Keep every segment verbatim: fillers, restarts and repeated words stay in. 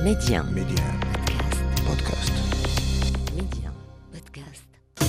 ميديان ميديان بودكاست. ميديان بودكاست.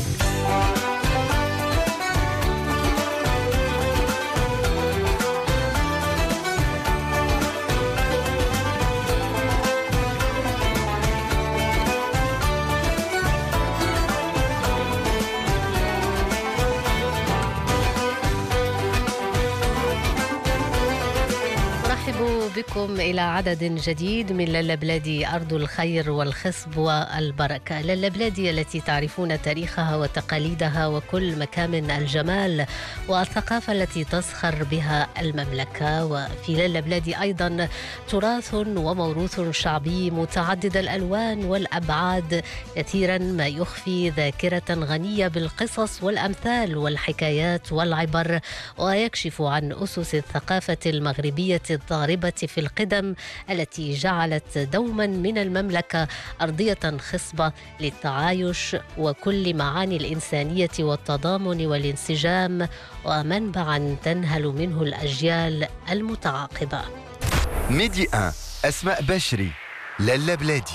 بكم إلى عدد جديد من لالا بلادي، أرض الخير والخصب والبركة. لالا بلادي التي تعرفون تاريخها وتقاليدها وكل مكامن الجمال والثقافة التي تزخر بها المملكة. وفي لالا بلادي أيضا تراث وموروث شعبي متعدد الألوان والأبعاد، كثيرا ما يخفي ذاكرة غنية بالقصص والأمثال والحكايات والعبر، ويكشف عن أسس الثقافة المغربية الضاربة في القدم التي جعلت دوما من المملكة أرضية خصبة للتعايش وكل معاني الإنسانية والتضامن والانسجام، ومنبعا تنهل منه الأجيال المتعاقبة. ميدي واحد، أسماء بشري، لالا بلادي.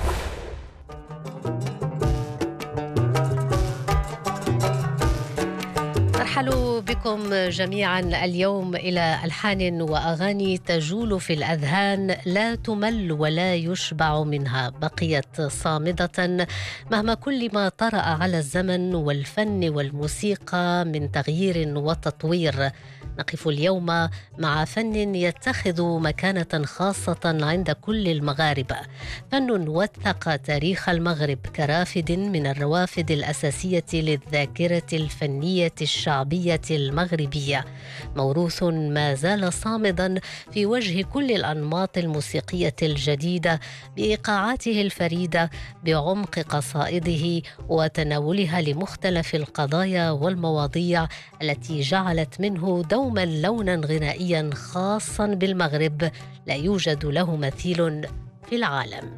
أرحل بكم جميعا اليوم إلى ألحان وأغاني تجول في الأذهان، لا تمل ولا يشبع منها، بقيت صامدة مهما كل ما طرأ على الزمن والفن والموسيقى من تغيير وتطوير. نقف اليوم مع فن يتخذ مكانة خاصة عند كل المغاربة، فن وثق تاريخ المغرب كرافد من الروافد الأساسية للذاكرة الفنية الشعبية المغربية، موروث ما زال صامدا في وجه كل الأنماط الموسيقية الجديدة بإيقاعاته الفريدة، بعمق قصائده وتناولها لمختلف القضايا والمواضيع التي جعلت منه دوما لونا غنائيا خاصا بالمغرب لا يوجد له مثيل في العالم.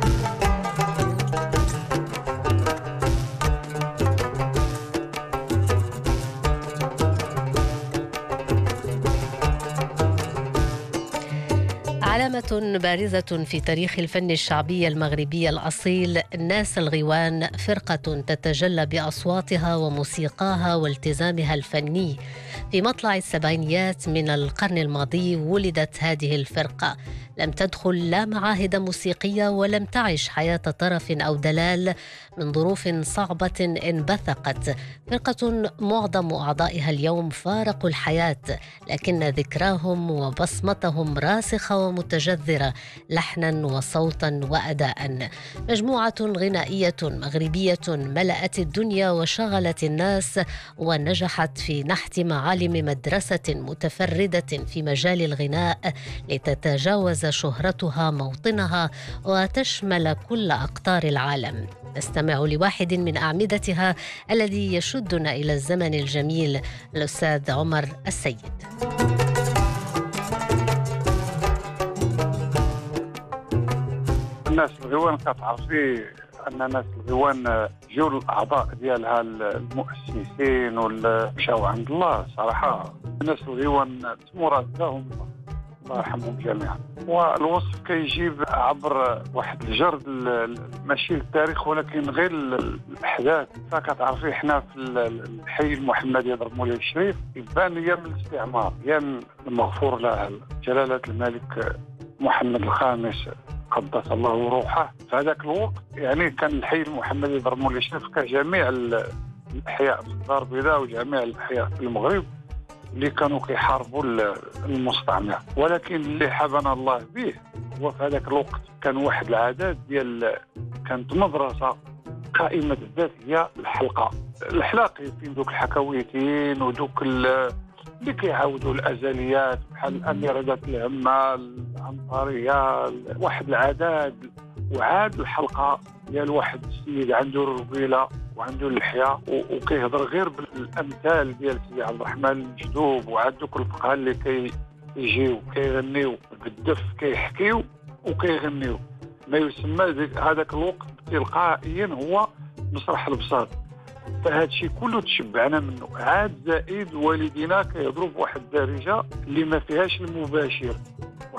علامة بارزة في تاريخ الفن الشعبي المغربي الأصيل، ناس الغيوان، فرقة تتجلى بأصواتها وموسيقاها والتزامها الفني. في مطلع السبعينيات من القرن الماضي ولدت هذه الفرقة، لم تدخل لا معاهد موسيقية ولم تعش حياة طرف أو دلال، من ظروف صعبة انبثقت. فرقة معظم أعضائها اليوم فارقوا الحياة، لكن ذكراهم وبصمتهم راسخة ومتجذرة لحنا وصوتا وأداء. مجموعة غنائية مغربية ملأت الدنيا وشغلت الناس، ونجحت في نحت معالم مدرسة متفردة في مجال الغناء لتتجاوز شهرتها موطنها وتشمل كل أقطار العالم. نستمع لواحد من أعمدتها الذي يشدنا إلى الزمن الجميل، الأستاذ عمر السيد. الناس الغيوان كتعرفي أن ناس الغيوان جيو الأعضاء ديالها المؤسسين والمشاو عند الله. صراحة الناس الغيوان مرادهم الله يرحمهم جميعا، والوصف كيجيب عبر واحد الجرد ماشي التاريخ ولكن غير الأحداث. فكتعرفي حنا في الحي المحمدي در مولاي الشريف يبان أيام الاستعمار، أيام المغفور له جلالة الملك محمد الخامس قدس الله روحه. في هذاك الوقت يعني كان الحي المحمدي در مولاي الشريف كجميع الأحياء في الدار البيضاء وجميع الأحياء في المغرب اللي كانوا كيحاربوا المستعمر. ولكن اللي حبنا الله به هو في هذاك الوقت كان واحد العدد ديال كانت مدرسة قائمة الذات هي الحلقة الحلاقي، فين دوك الحكاويتين ودوك اللي كيعاودوا الأزليات بحال الأميرة ذات الهمة العنطرية، واحد العدد. وعاد الحلقة ديال واحد السيد عنده الرجيلة وعنده اللحية وكيهضر غير بالامثال ديال سيدي عبد الرحمن المجذوب، وعاد دوك الفقهاء اللي كيجيو كيغنيو بالدف كيحكيو وكيغنيو. ما يسمى هذاك الوقت تلقائيا هو مسرح البساط. فهذا الشيء كله تشبعنا منه. عاد زائد والدينا كيهضروا بواحد الدارجه اللي ما فيهاش المباشر، واحد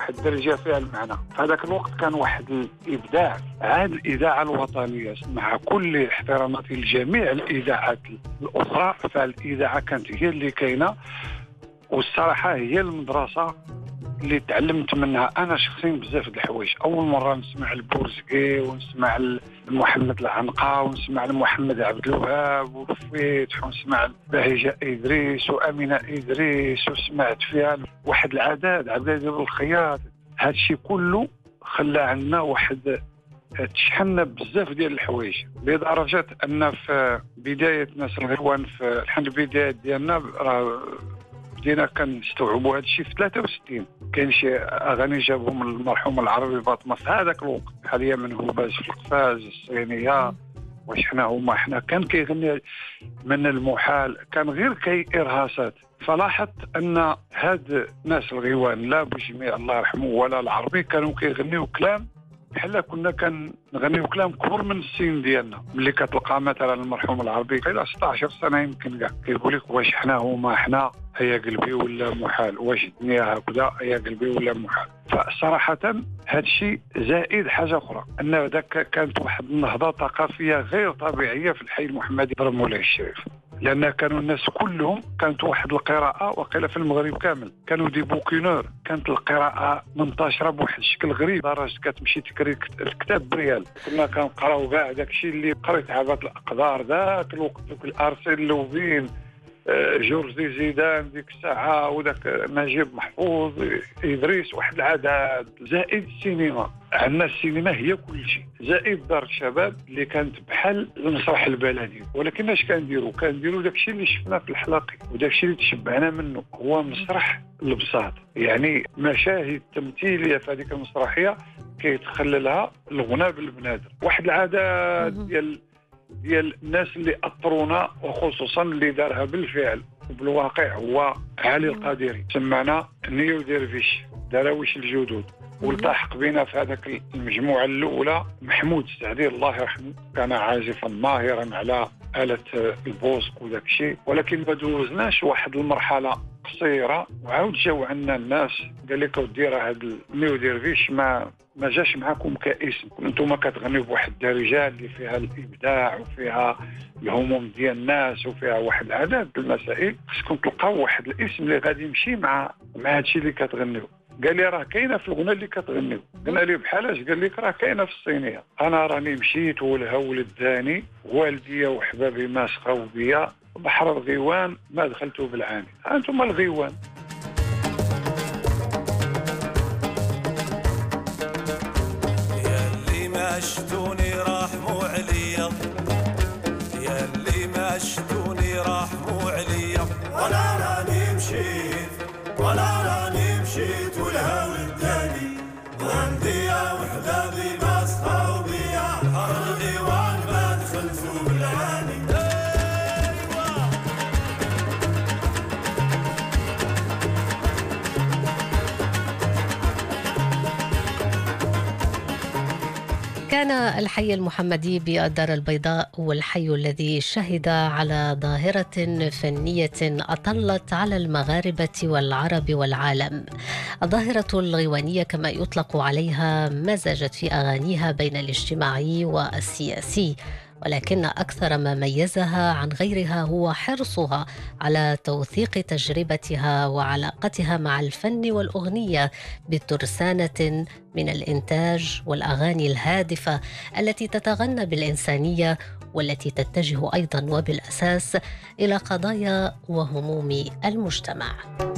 واحد الدرجه فيها المعنى. في هذاك الوقت كان واحد الابداع. عاد الاذاعه الوطنيه مع كل احتراماتي لجميع الاذاعات الاخرى، فالاذاعه كانت هي اللي كاينه، والصراحه هي المدرسه اللي تعلمت منها انا شخصيا بزاف د الحوايج. اول مره نسمع البورزقي ونسمع محمد العنقا ونسمع محمد عبد الوهاب وفتح ونسمع بهجه ادريس وامينه ادريس، وسمعت فيها واحد العدد عبد العزيز الخياط. هذا الشيء كله خلى عندنا واحد تشحننا بزاف ديال الحوايج، لدرجه ان في بدايه ناس الغيوان في الحين البدايات ديالنا راه بدينا كنستوعبوا هذا الشيء في ثلاثة وستين. كاين شي اغاني جابهم المرحوم العربي باطمه في هذاك الوقت، حاليا من هباز في القفاز الصينيه وشحنا هما حنا. كان كيغني من المحال، كان غير كي ارهاصات. فلاحظت ان هاد ناس الغيوان لا بجميع الله يرحمه ولا العربي كانوا كيغنيوا كلام بحال كنا كنغنيو كلام كبر من السن ديالنا. ملي كتلقى مثلا المرحوم العربي الى ستة عشر سنه يمكن كاع كيقول لك واش حنا هما حنا هيا قلبي ولا محال، واش الدنيا هكذا هيا قلبي ولا محال. فصراحه هذا الشيء زائد حاجه اخرى، ان ذاك كانت واحد النهضه ثقافيه غير طبيعيه في الحي المحمدي ضرب مولاي الشريف، لان كانوا الناس كلهم كانت واحد القراءه وقيل في المغرب كامل كانوا دي بوكينور. كانت القراءه منتشره بواحد الشكل غريب، لدرجه كتمشي تقري الكتاب بريال. كنا كنقراو كاع داك الشيء اللي قريت عباد الاقدار ذاك الوقت، ذوك الارسل لوبين، جورجي زيدان ديك الساعه، وذاك نجيب محفوظ ادريس، واحد العدد. زائد السينما، عندنا السينما هي كل شيء، زائد دار الشباب اللي كانت بحال المسرح البلدي. ولكن اش كنديروا كنديروا داك الشيء اللي شفنا في الحلاقي، وداك الشيء اللي تشبعنا منه هو مسرح البساط. يعني مشاهد تمثيليه في هذيك المسرحيه كيتخللها الغناء بالبنادر. واحد العادات ديال ديال الناس اللي اثرونا، وخصوصا اللي دارها بالفعل وبالواقع هو علي القادري. سمعنا نيو ديرفيش دراويش الجدد، والتحق بنا في هذاك المجموعه الاولى محمود السعدي الله يرحمه، كان عازفا ماهرا على آلة البوسك وذاك الشيء. ولكن ما دوزناش واحد المرحله قصيره وعاود جاو عندنا الناس قال لك ودي راه هذا النيو ديرفيش ما ما جاش معكم كاسم، انتم كتغنيو بواحد الدرجه اللي فيها الابداع وفيها الهموم ديال الناس وفيها واحد العدد المسائل، خصكم تلقاو واحد الاسم اللي غادي يمشي مع مع هادشي اللي كتغنيو. قال لي راه كاينه في الغنى اللي كتغنيو. قلنا لي بحالاش؟ قال لك راه كاينه في الصينيه. انا راني مشيت والهول الداني، والديا وحبابي ما سخاو بيا، بحر الغيوان ما دخلتو بالعاني. انتم الغيوان. شتوني رحموا عليا، يا اللي ما شتوني رحموا عليا، ولا راني مشيت ولا راني مشيت والهوى الداني، وعندي وحبابي ما سخاو بيا، بحر الغيوان ما دخلتو بالعاني. كان الحي المحمدي بالدار البيضاء هو الحي الذي شهد على ظاهرة فنية أطلت على المغاربة والعرب والعالم. الظاهرة الغيوانية كما يطلق عليها مزجت في أغانيها بين الاجتماعي والسياسي، ولكن أكثر ما ميزها عن غيرها هو حرصها على توثيق تجربتها وعلاقتها مع الفن والأغنية بترسانة من الإنتاج والأغاني الهادفة التي تتغنى بالإنسانية، والتي تتجه أيضا وبالأساس إلى قضايا وهموم المجتمع.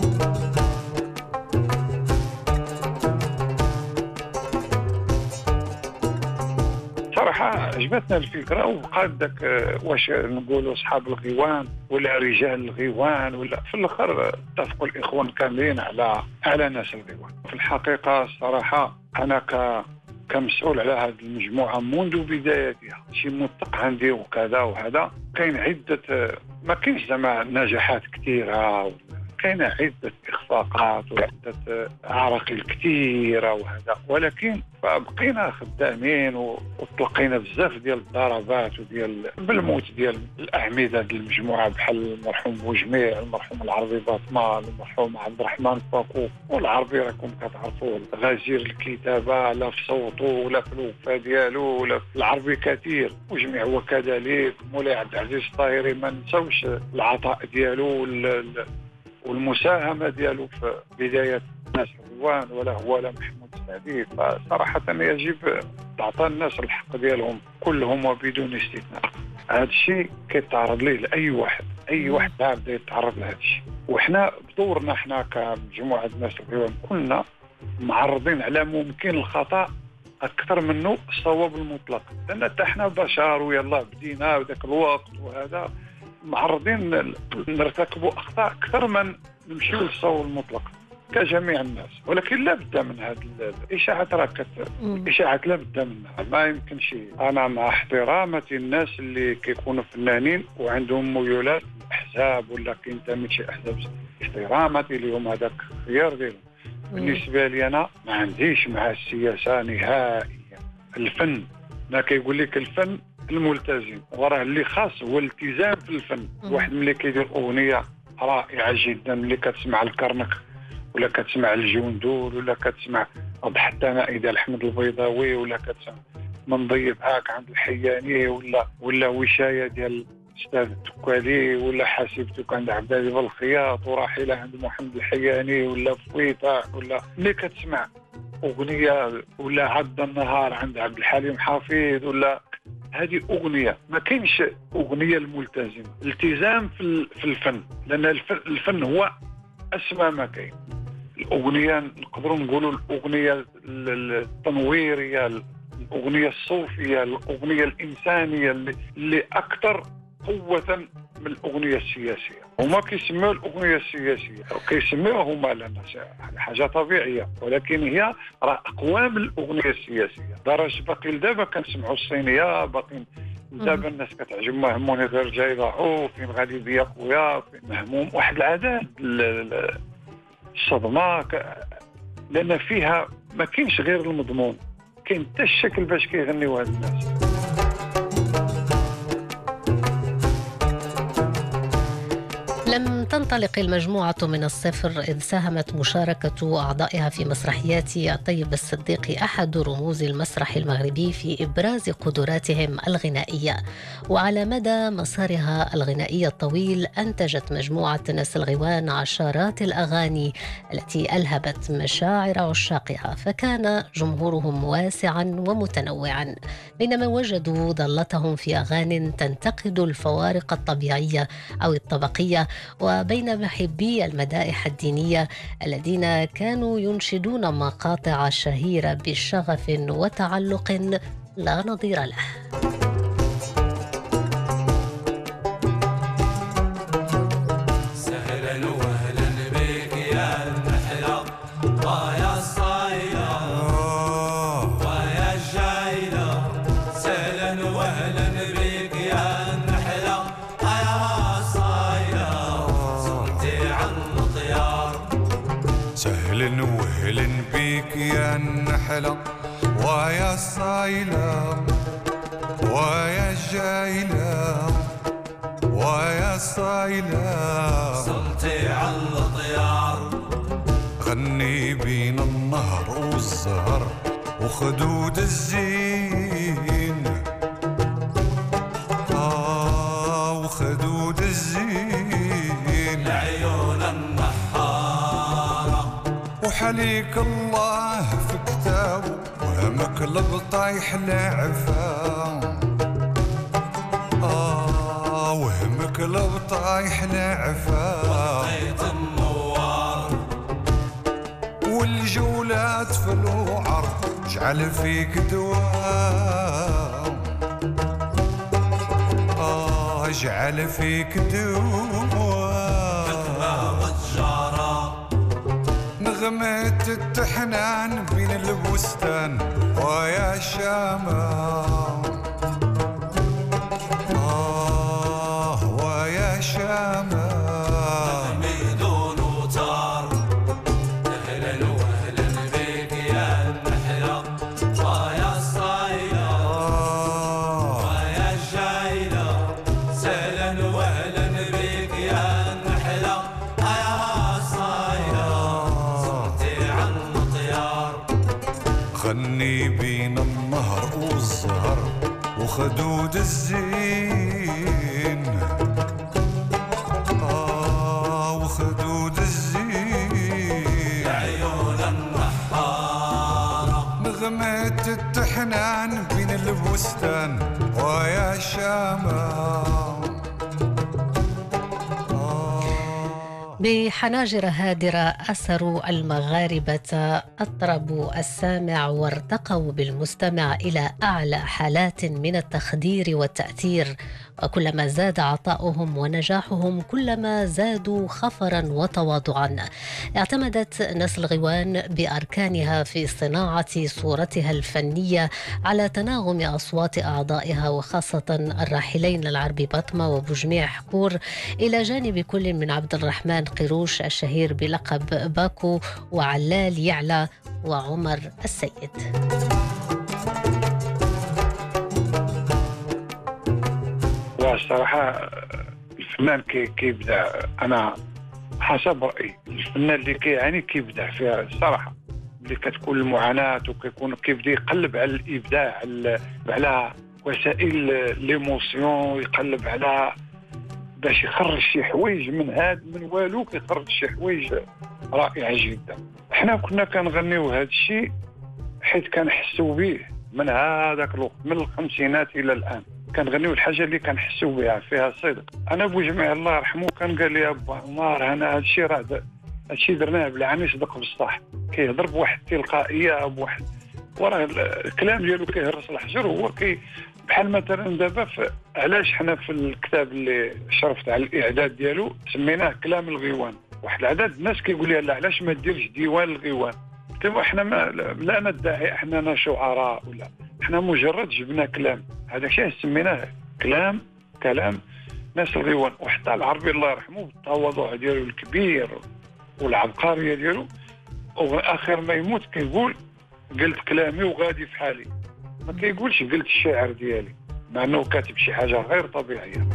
صراحة عجبتنا الفكرة، وبقات داك واش نقولوا أصحاب الغيوان ولا رجال الغيوان، ولا في الآخر اتفقوا الإخوان كاملين على على ناس الغيوان. في الحقيقة الصراحة أنا ك كمسؤول على هذه المجموعة منذ بدايتها، شي منطق عندي وكذا وهذا، كاين عدة ما كاينش زعما نجاحات كثيرة كاين عدة إخفاقات وعدة عراقيل كثيرة وهذا، ولكن بقينا خدامين وطلقينا بزاف ديال الضربات وديال بالموت ديال الأعمدة ديال المجموعة بحال المرحوم بوجميع، المرحوم العربي باطمان، المرحوم عبد الرحمن فاكو، والعربي راكم كتعرفوه غزير الكتابة لا في صوته ولا في الوفاة ديالو ولا في العربي كثير، وجميع هو كذلك، مولاي عبد العزيز الطاهري ما نساوش العطاء ديالو والمساهمة ديالو في بداية الناس الغيوان، ولا هو ولا محمود السعدي. فصراحة يجب تعطى الناس الحق ديالهم كلهم وبدون استثناء. هذا الشيء كيتعرض ليه لأي واحد، أي واحد بدا يتعرض لهذا الشيء، وحنا بدورنا حنا كمجموعة الناس الغيوان كنا معرضين على ممكن الخطأ أكثر منه الصواب المطلق، لأن حتى حنا بشر ويلا بدينا وذاك الوقت وهذا معرضين نرتكبوا أخطاء أكثر من نمشيو للصواب المطلق كجميع الناس. ولكن لا بد من هذه الإشاعات، راه الإشاعات لا بد منها، ما يمكنش. أنا مع احترامتي الناس اللي كيكونوا فنانين وعندهم ميولات أحزاب ولا كينتمي شي أحزاب، احترامتي لهم هذاك خيار ديالهم. بالنسبة لي أنا ما عنديش مع السياسة نهائيا. الفن ما كيقول لك الفن الملتزم، وراه اللي خاص هو الالتزام في الفن. واحد ملي كيدير أغنية رائعة جدا، ملي كتسمع الكرنك ولا كتسمع الجندول ولا كتسمع حتى مائدة أحمد البيضاوي ولا كتسمع من ضيب هاك عند الحياني ولا ولا وشاية ديال الأستاذ التكالي ولا حاسبتك عند عبد العزيز الخياط وراحلة عند محمد الحياني ولا فويطة، ولا ملي كتسمع أغنية ولا عد النهار عند عبد الحليم حفيظ، ولا هذه أغنية. ما كاينش أغنية الملتزمة، التزام في في الفن، لأن الفن, الفن هو أسمى ما كاين. الأغنية نقدروا نقولوا الأغنية التنويرية، الأغنية الصوفية، الأغنية الإنسانية اللي, اللي أكثر قوة من الأغنية السياسية. هما كيسميوها الأغنية السياسية وكيسميوها هما لنا حاجة طبيعية، ولكن هي راه أقوى من الأغنية السياسية. درجة باقي لدابا كنسمعوا الصينية، باقي دابا الناس كتعجب مهموني غير جاي ضاعوا فين غادي بيا خويا فين مهموم، واحد العادات الصدمة، لأن فيها ما كاينش غير المضمون، كاين حتى الشكل باش كيغنيو هاد الناس. لم تنطلق المجموعة من الصفر، إذ ساهمت مشاركة أعضائها في مسرحيات الطيب الصديقي أحد رموز المسرح المغربي في إبراز قدراتهم الغنائية. وعلى مدى مسارها الغنائي الطويل أنتجت مجموعة ناس الغيوان عشرات الأغاني التي ألهبت مشاعر عشاقها، فكان جمهورهم واسعا ومتنوعا، بينما وجدوا ضالتهم في أغاني تنتقد الفوارق الطبيعية أو الطبقية، وبين محبي المدائح الدينية الذين كانوا ينشدون مقاطع شهيرة بشغف وتعلق لا نظير له. سهلا وهلا بيك يا النحلة ويا الصايلة ويا الجايلة ويا الصايلة، صلتي على الطيار غني بين النهر والزهر وخدود الزين، آه وخدود الزين، لعيون النحارة وحليك الله في كتابه ومقلب طايح لعفا، آه ومقلب طايح لعفا، وطيت النوار والجولات في الوعر جعل فيك دوام، آه جعل فيك دوام، نغمة التحنان بين البستان ويا شامة، آه ويا شامة، ميدون وخدود الزين آه وخدود الزين عيون النحارة نغمة التحنان بين البستان ويا شامة بحناجر هادرة أسروا المغاربة أطربوا السامع وارتقوا بالمستمع إلى أعلى حالات من التخدير والتأثير، وكلما زاد عطاؤهم ونجاحهم كلما زادوا خفرا وتواضعا. اعتمدت نسل غيوان بأركانها في صناعة صورتها الفنية على تناغم أصوات أعضائها، وخاصة الراحلين العربي بطمة وبوجميع حكور، إلى جانب كل من عبد الرحمن قروش الشهير بلقب باكو، وعلال يعلى، وعمر السيد. والصراحة الفنان كي كيبدع، أنا حسب رأيي الفنان اللي كيعاني كيبدع فيها الصراحة، اللي كتكون المعاناة وكيكون كيبدا يقلب على الإبداع، على وسائل ليموسيون، يقلب على باش يخرج شي حوايج من هاد من والو، كيخرج شي حوايج رائعة جدا. احنا كنا كنغنيو هذا الشيء حيت كنحسوا به من هذاك الوقت، من الخمسينات إلى الآن كنغنيو الحاجه اللي كنحسوا بها فيها صدق. انا بوجميع الله يرحمه كان قال لي ابا عمار انا هذا الشيء راه هذا الشيء درناه بالعاني صدق بصح، كيهضر بواحد التلقائيه بواحد وراه الكلام ديالو كيهرس الحجر. هو كي بحال مثلا دابا علاش حنا في الكتاب اللي شرفت على الاعداد ديالو سميناه كلام الغيوان، واحد العدد الناس كيقول لي لا علاش ما ديرش ديوان الغيوان؟ قلت له احنا ما لا ندعي احنا شعراء ولا احنا مجرد جبنا كلام، هذا الشيء سميناه كلام كلام ناس الغيوان. وحتى العربي الله يرحمه بالتواضع ديالو الكبير والعبقريه ديالو، واخر ما يموت كيقول قلت كلامي وغادي في حالي، ما كيقولش قلت الشعر ديالي، مع انه كاتب شي حاجه غير طبيعيه.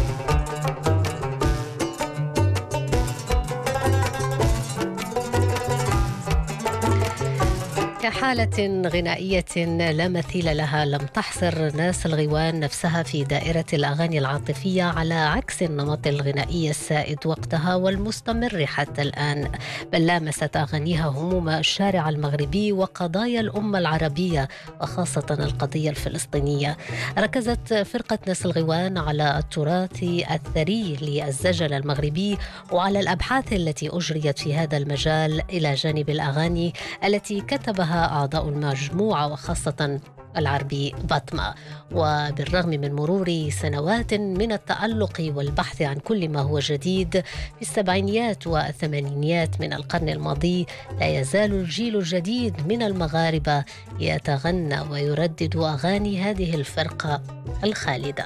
كحالة غنائية لا مثيل لها لم تحصر ناس الغيوان نفسها في دائرة الأغاني العاطفية، على عكس النمط الغنائي السائد وقتها والمستمر حتى الآن، بل لامست أغانيها هموم الشارع المغربي وقضايا الأمة العربية، وخاصة القضية الفلسطينية. ركزت فرقة ناس الغيوان على التراث الثري للزجل المغربي وعلى الأبحاث التي أجريت في هذا المجال، إلى جانب الأغاني التي كتبها أعضاء المجموعة وخاصة العربي بطمة. وبالرغم من مرور سنوات من التألق والبحث عن كل ما هو جديد في السبعينيات والثمانينيات من القرن الماضي، لا يزال الجيل الجديد من المغاربة يتغنى ويردد أغاني هذه الفرقة الخالدة.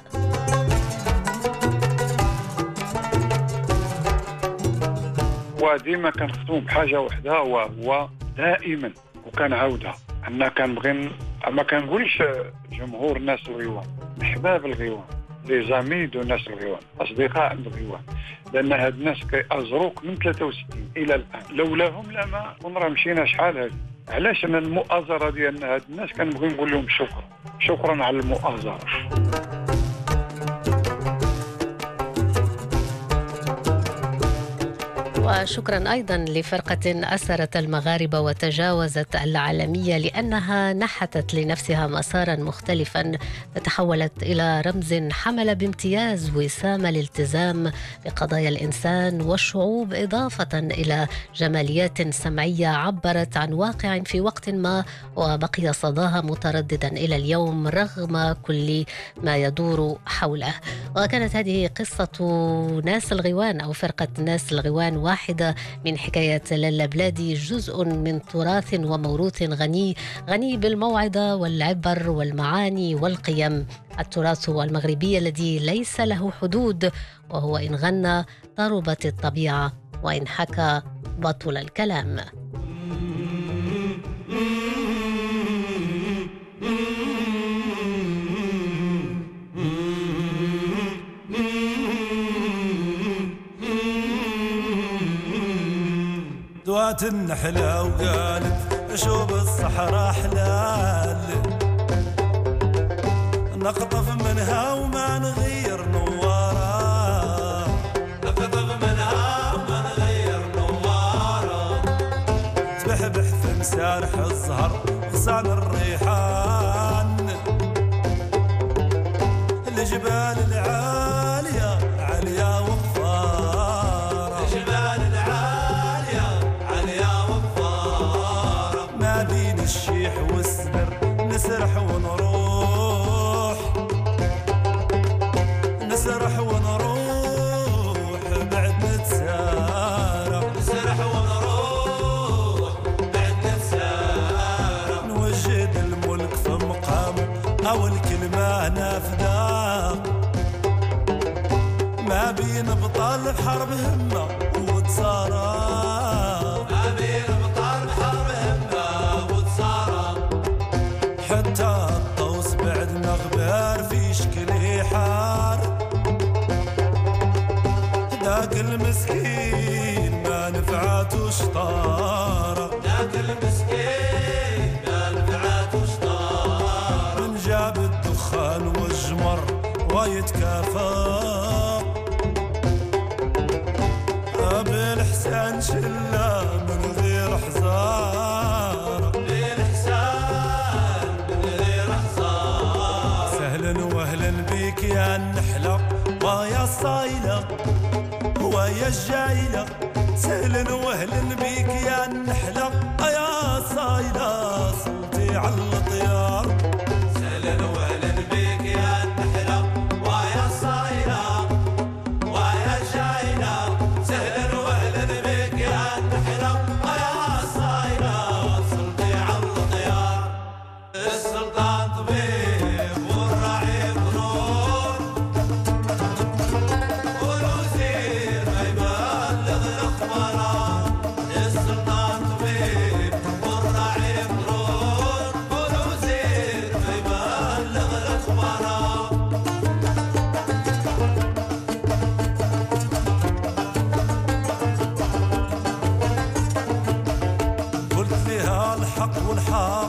وديما كنختموا بحاجة وحدها، وهو دائما وكنعاودها أننا كنبغي ما كنقولش جمهور الناس الغيوان، احباب الغيوان، لي زامي دو الناس الغيوان، اصدقاء الغيوان، لان هاد الناس كيأزروك من ثلاثة وستين الى الان، لولاهم لا ما كنا مشينا شحال هادي. علاش انا المؤازره ديال هاد الناس كنبغي نقول لهم شكرا شكرا على المؤازره. وشكرا أيضا لفرقة أسرت المغاربة وتجاوزت العالمية، لأنها نحتت لنفسها مسارا مختلفا تحولت إلى رمز حمل بامتياز وسام الالتزام بقضايا الإنسان والشعوب، إضافة إلى جماليات سمعية عبرت عن واقع في وقت ما وبقي صداها مترددا إلى اليوم رغم كل ما يدور حوله. وكانت هذه قصة ناس الغيوان أو فرقة ناس الغيوان، واحدة من حكايات لالا بلادي، جزء من تراث وموروث غني غني بالموعظة والعبر والمعاني والقيم. التراث المغربي الذي ليس له حدود، وهو إن غنى طربت الطبيعة وإن حكى بطل الكلام. دوات النحلة وقالت شوف الصحراء حلال، نقطف منها وما نغير نوارة، نقطف منها وما نغير نوارة، تبحبح في مسارح الزهر غصان الريحان، الجبال العالية عالية وقفارة، الجبال العالية عالية وقفارة، ما بين الشيح والسدر نسرح ونروح، نسرح ونروح بعد نتسارع، نسرح ونروح بعد نتسارع، نوجد الملك في مقام أو الكلمة نافذة، ما بين بطال بحرب همة وتصارى، ما بين بطال بحرب همة وتصارى، حتى الطوس بعد مغبار في شكل حار، ذاك المسكين ما نفعته شطارة، ذاك المسكين ما نفعته شطارة، من جاب الدخان والجمر ويتكافى، بالحسان شلة من غير حزارة، بالحسان من غير حزارة، سهلا وهلا بيك يا النحلة ويا الصايلة ويا الجايلة، سهلا وهلا بيك يا النحلة يا الصايلة، صوتي على الطيار، سهلا وهلا بيك يا النحلة ويا الصايلة ويا الجايلة، سهلا وهلا بيك يا النحلة يا الصايلة، صوتي على الطيار، السلطان طبيب والرعيب نور، والوزير ما يبلغ الأخبار، السلطان طبيب والرعيب نور، والوزير ما يبلغ الأخبار. قلت لها الحق والحق